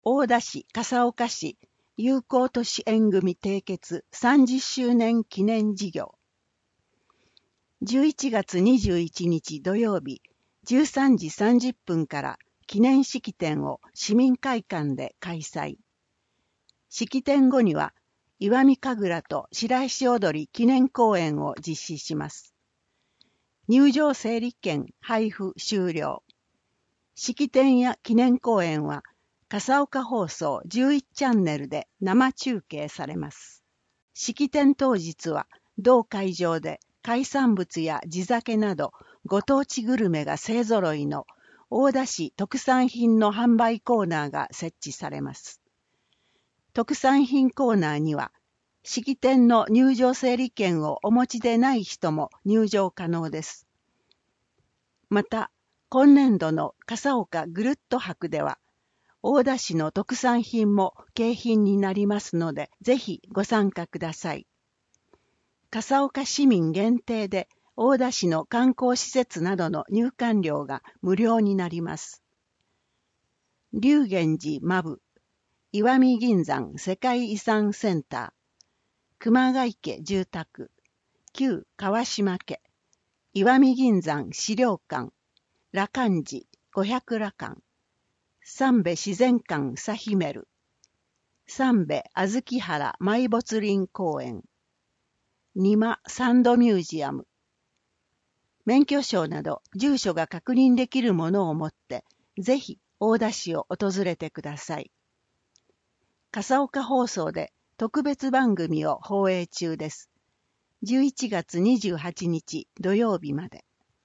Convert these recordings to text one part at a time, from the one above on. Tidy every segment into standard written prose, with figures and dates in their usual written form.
大田市笠岡市友好都市縁組締結30周年記念事業。11月21日土曜日13時30分から記念式典を市民会館で開催。式典後には石見神楽と白石踊り記念公演を実施します。入場整理券配布終了。式典や記念公演は笠岡放送11チャンネルで生中継されます。式典当日は同会場で海産物や地酒などご当地グルメが勢ぞろいの大田市特産品の販売コーナーが設置されます。特産品コーナーには式典の入場整理券をお持ちでない人も入場可能です。また、今年度の笠岡ぐるっと博では、大田市の特産品も景品になりますので、ぜひご参加ください。笠岡市民限定で、大田市の観光施設などの入館料が無料になります。龍源寺真部、石見銀山世界遺産センター、熊谷家住宅、旧川島家、石見銀山資料館、羅漢寺500羅漢、三部自然館サヒメル、三部小豆原埋没林公園、二間サンドミュージアム、免許証など住所が確認できるものを持って、ぜひ大田市を訪れてください。笠岡放送で特別番組を放映中です。11月28日土曜日まで。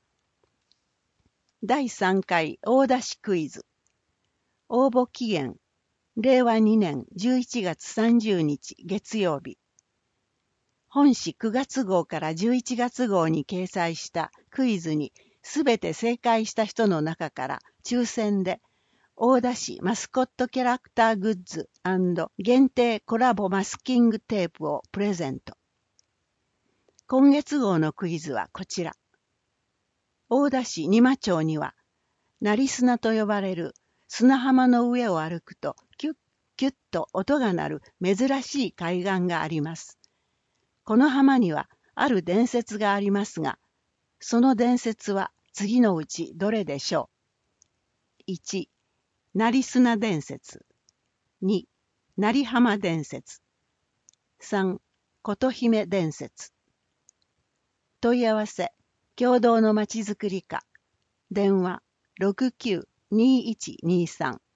第3回大田市クイズ。応募期限、令和2年11月30日月曜日。本誌9月号から11月号に掲載したクイズにすべて正解した人の中から抽選で、大田市マスコットキャラクターグッズ&限定コラボマスキングテープをプレゼント。今月号のクイズはこちら。大田市仁間町には、成砂と呼ばれる砂浜の上を歩くとキュッキュッと音が鳴る珍しい海岸があります。この浜にはある伝説がありますが、その伝説は次のうちどれでしょう？ 1. 成砂伝説。2. 成浜伝説。3. 琴姫伝説。問い合わせ、共同のまちづくり課。電話692123